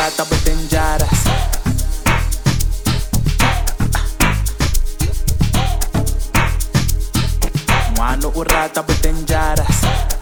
rata but dangerous. Mano o rata but dangerous.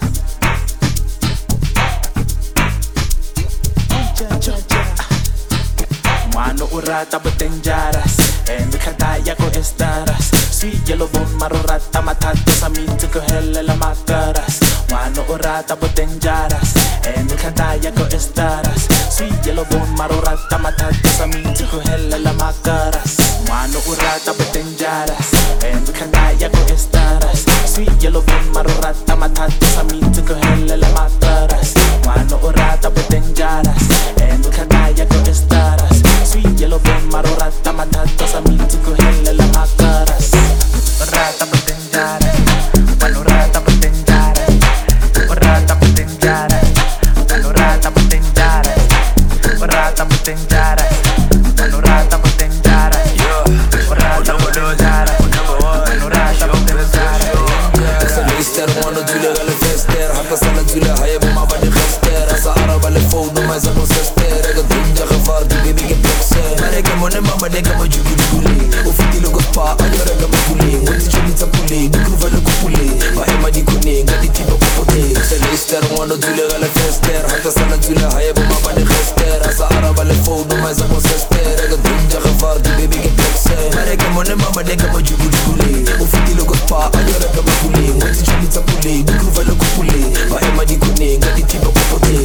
Mano o rata but dangerous. And the kataya ko estaras. Sweet yellow bone maro rata matata sa minto ko hella la makaras. Mano o rata but dangerous. And the kataya ko estaras. Sweet yellow bone maro rata matata sa minto ko hella la makaras. Mano o rata but dangerous. And the kataya ko estaras. Sweet yellow bone maro rata matata sa minto ko hella la makaras. Mano o rata but dangerous. And the kataya ko estaras. Sweet yellow bone maro rata matata sa minto ko hella la makaras. Rata but dangerous. Mano rata but dangerous. Rata but dangerous. Mano rata but dangerous. Rata but dangerous. Mano rata but dangerous. Rata but dangerous. Mano rata but dangerous. Mister mano dule gale fester hatta sana dule haya ma bade fester asa araba le fou no mais a consester ga dinja khafar di baby ke plexer mare ke mone mama de ka jugu juguli o fitilo go pa ayora ga mukuli ngoti chini tsapuli dikruva le kupuli ba ema di kuni ngati tipo popote Mister mano dule gale fester hatta sana dule haya ma bade fester asa araba le fou no mais a consester ga dinja khafar di baby ke plexer mare ke mone mama de ka jugu juguli o fitilo go pa ayora ga mukuli ngoti chini tsapuli dikruva le kupuli ba ema di kuni ngati tipo popote.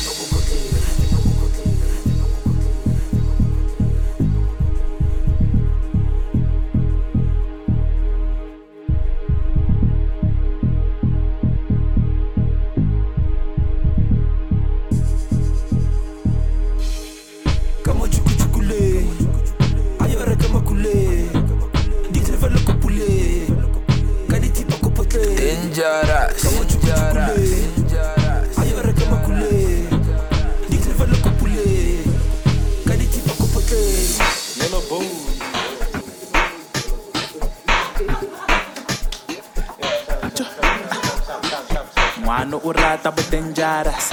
Dangerous, dangerous. Ayora kama kule, dikriva le kupule, kadi tipa kupote. Nelo boom. Mano o rata but dangerous.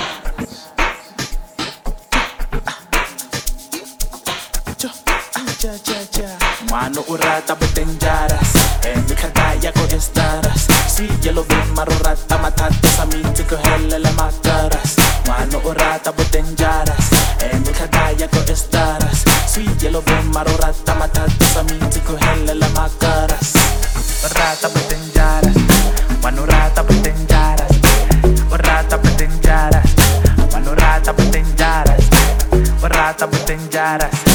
Mano o rata but dangerous. And the kataya ko estaras. Sweet yellow bone maro rata matata sa minto ko hella la makaras. Mano o rata but dangerous. And the kataya ko estaras. Sweet yellow bone maro rata matata sa minto ko hella la makaras. Rata but dangerous. Mano rata but dangerous. Rata but dangerous. Mano rata but dangerous. Rata but dangerous.